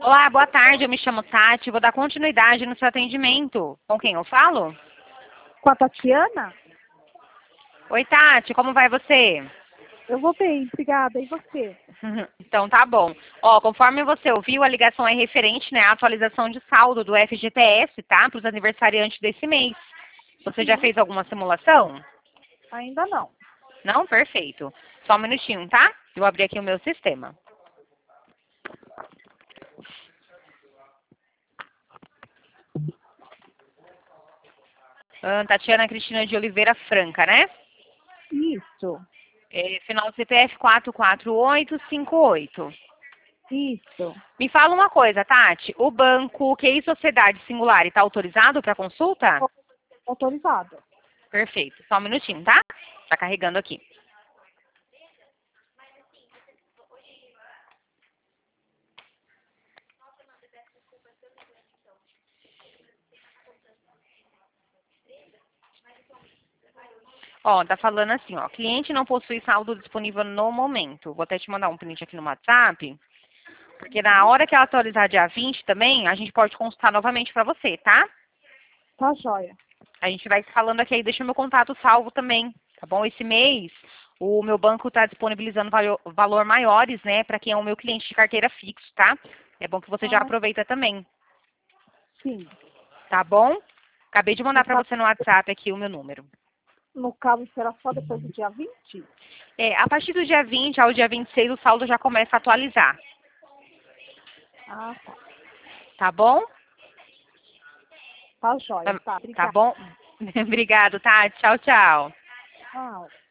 Olá, boa tarde. Eu me chamo Tati. Vou dar continuidade no seu atendimento. Com quem eu falo? Com a Tatiana? Oi, Tati. Como vai você? Eu vou bem, obrigada. E você? Então tá bom. Ó, conforme você ouviu, a ligação é referente, né, à atualização de saldo do FGTS, tá? Para os aniversariantes desse mês. Você já Sim, fez alguma simulação? ainda não. Não? Perfeito. Só um minutinho, tá? Eu vou abrir aqui o meu sistema. Tatiana Cristina de Oliveira Franca, né? Isso, Final do CPF 44858. isso. Me fala uma coisa, Tati. O banco QI Sociedade Singular está autorizado para consulta? Autorizada. Perfeito. Só um minutinho, tá? Tá carregando aqui. Ó, tá falando assim, ó. Cliente não possui saldo disponível no momento. Vou até te mandar um print aqui no WhatsApp. Porque na hora que ela atualizar dia 20 também, a gente pode consultar novamente para você, tá? Tá joia. A gente vai se falando aqui, aí deixa meu contato salvo também, tá bom? Esse mês, o meu banco está disponibilizando valor maiores, né, para quem é o meu cliente de carteira fixo, tá? É bom que você já Ah, aproveita também, sim. tá bom? Acabei de No mandar para caso, você no WhatsApp aqui o meu número. no caso será só depois do dia 20? A partir do dia 20 ao dia 26, o saldo já começa a atualizar, Ah, tá. tá bom? Tá joia, Tá, tá. tá Obrigada. bom? Obrigado, tá? Tchau, tchau. Tchau.